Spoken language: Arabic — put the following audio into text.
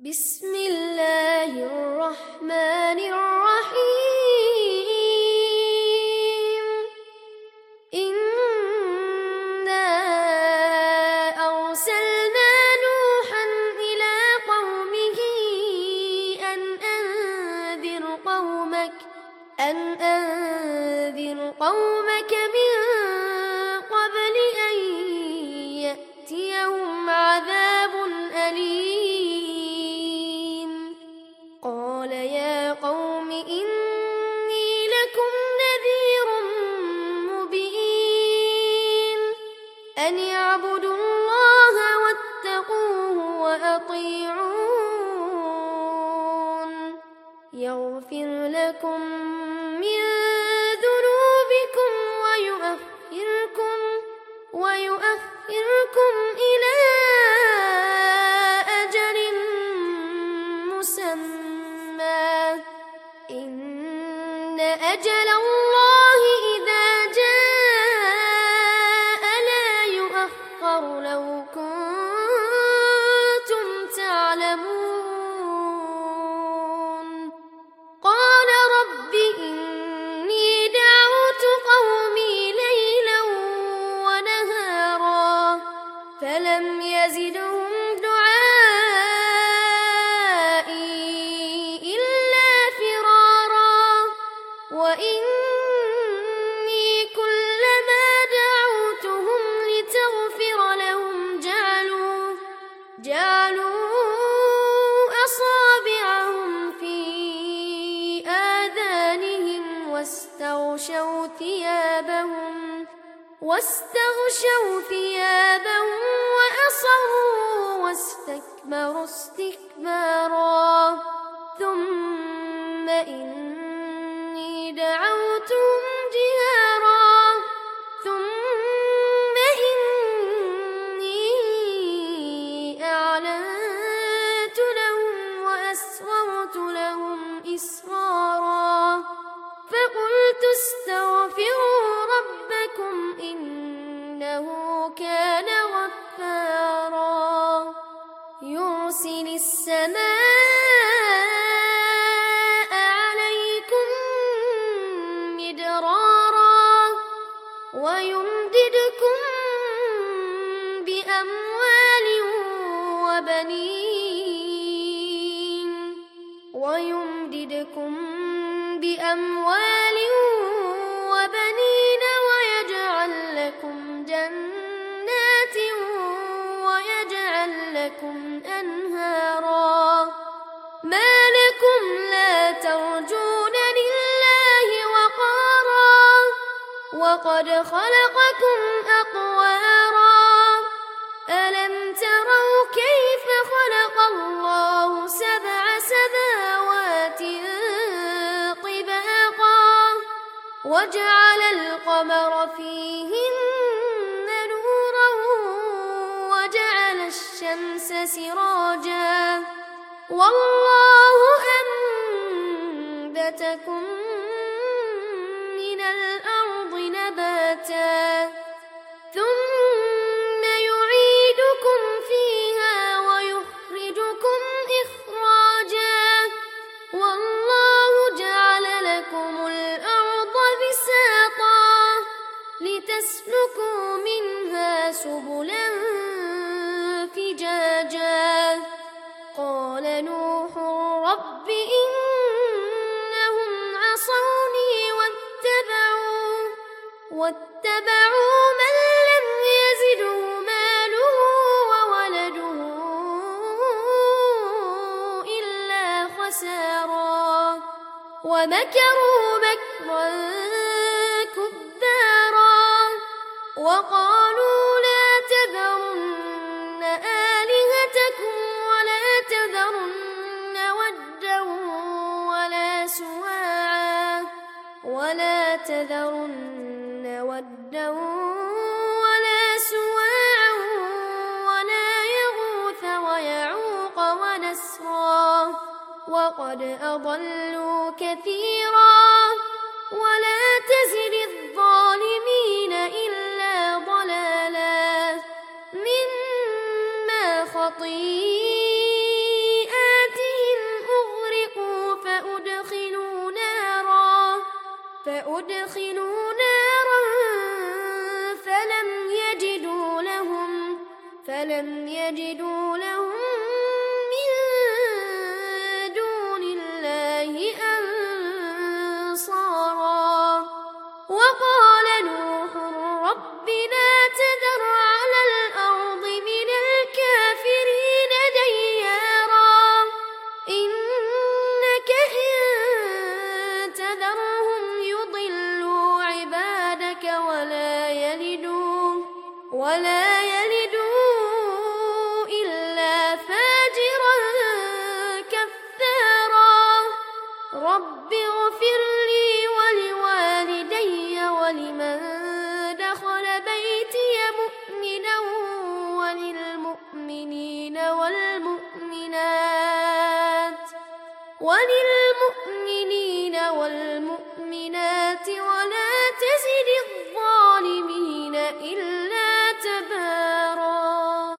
بسم الله الرحمن الرحيم. إنا أرسلنا نوحا إلى قومه أن أنذر قومك من قبل أن يأتيهم عذاب أليم. قال يا قوم إني لكم نذير مبين أن اعبدوا الله واتقوه وأطيعون يغفر لكم من ذنوبكم ويؤخركم إلى أجل مسمى إن أجل الله إذا جاء لا يؤخر لو كنتم تعلمون. قال رب إني دعوت قومي ليلا ونهارا فلم يزدهم دعائي إلا فرارا. وإني كلما دعوتهم لتغفر لهم جعلوا أصابعهم في آذانهم واستغشوا ثيابهم وأصروا واستكبروا استكبارا. ثم إني دعوتهم جهارا ثم إني أعلنت لهم وأسررت لهم إسرارا. فقلت استغفروا ربكم إنه كان غفارا يرسل السماء عليكم مدرارا ويمددكم بأموال وبنين ويجعل لكم جنات ويجعل لكم أنهارا. ما لكم لا ترجون لله وقارا وقد خلقكم أطوارا. ألم تروا كيف خلق الله 7 سماوات طباقا وجعل القمر فيهن نورا وجعل الشمس سراجا والله أنبتكم من الأرض نباتا ثم يعيدكم فيها ويخرجكم إخراجا والله جعل لكم الأرض بساطا لتسلكوا منها سبلا فجاجا. قال نوح رب إنهم عصوني واتبعوا من لم يزده ماله وولده إلا خسارا ومكروا مكرا كبارا وقالوا لا تذرن آلهتكم ولا تذرن ودا ولا سواعا ولا يغوث ويعوق ونسرا وقد أضلوا كثيرا ولا تزد الظالمين إلا ضلالا مما خطيئاتهم وأدخلوا نارا فلم يجدوا لهم من دون الله أنصارا. وقال نوح رب لا تذر على الأرض من الكافرين ديارا إنك إن تذرهم يضلوا عبادك ولا يلدوا إلا فاجرا كفارا. رب اغفر لي ولوالدي ولمن دخل بيتي مؤمنا وللمؤمنين والمؤمنات